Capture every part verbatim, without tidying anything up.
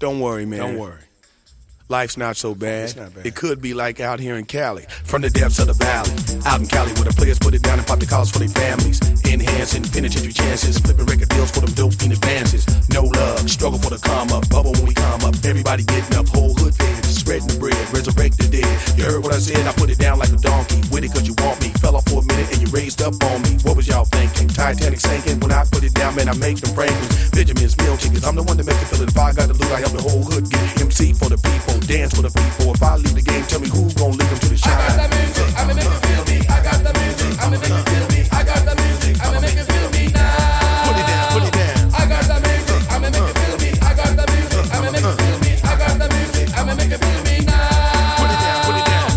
Don't worry, man. Don't worry. Life's not so bad. It's not bad. It could be like out here in Cali, from the depths of the valley. Out in Cali where the players put it down and pop the collars for their families. Enhancing penitentiary chances, flipping record deals for them dope fiend advances. No love, struggle for the come up, bubble when we come up. Everybody getting up, whole hood fed, spreading the bread, resurrect the dead. You heard what I said, I put it down like a donkey. With it cause you want me, fell off for a minute and you raised up on me. What was y'all thinking? Titanic sinking, when I put it down, man, I make them Franklins. Benjamin's meal tickets, I'm the one to make it feel it. If I got the loot, I help the whole hood get M C for the people. Dance for the people. If I leave the game, tell me who gon' lead them to the shine. I got the music, I'ma make you feel me. I got the music, I'ma make you feel me. I got the music, I'ma make you feel me now. Put it down, put it down. I got the music, I'ma make you feel me. I got the music, I'ma make you feel me. I got the music, I'ma make you feel me now. Put it down, put it down.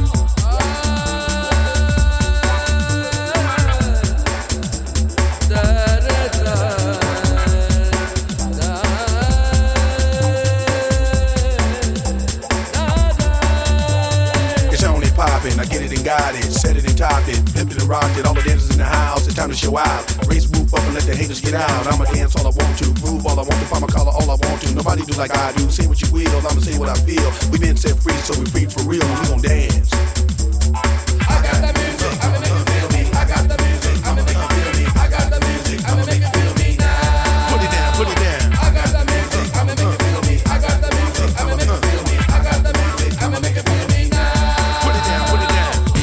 I get it and got it, set it and top it, flipped it and rocked it. All the dancers in the house, it's time to show out. Raise the roof up and let the haters get out. I'ma dance all I want to, groove all I want to, find my collar all I want to. Nobody do like I do, say what you will, I'ma say what I feel. We been set free, so we free for real, and we gon' dance. I got the music, I'ma make you feel me. I got the music, I'ma make you feel me. I got the music, I'ma make you feel me now. Put it down, put it down. I got the music, I'ma make you feel me. I got the music, I'ma make you feel me. I got the music, I'ma make you feel me now. Put it down, put it down.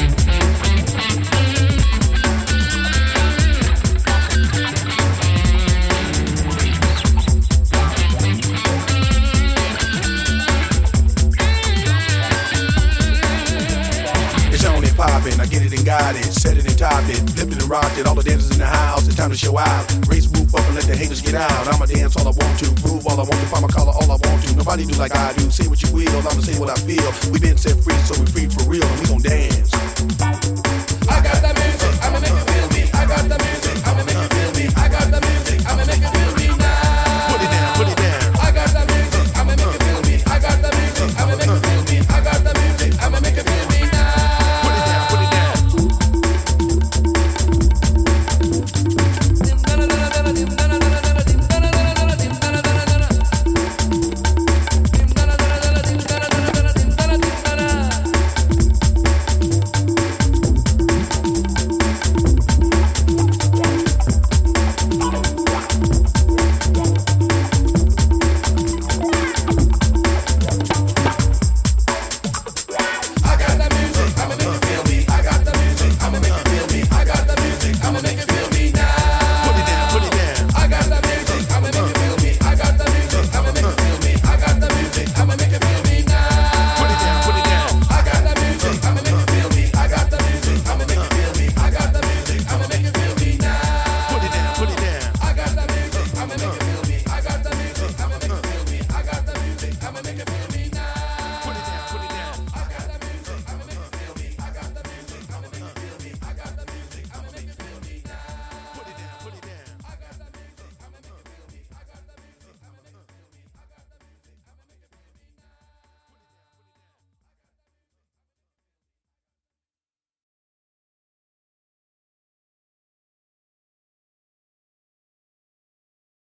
I get it and got it, set it and top it, flipped it and rocked it. All the dancers in the house, it's time to show out. Raise the roof up and let the haters get out. I'ma dance all I want to, groove all I want to, find my collar all I want to. Nobody do like I do, say what you will, I'ma say what I feel. We been set free, so we free for real, and we gon' dance. I got the music.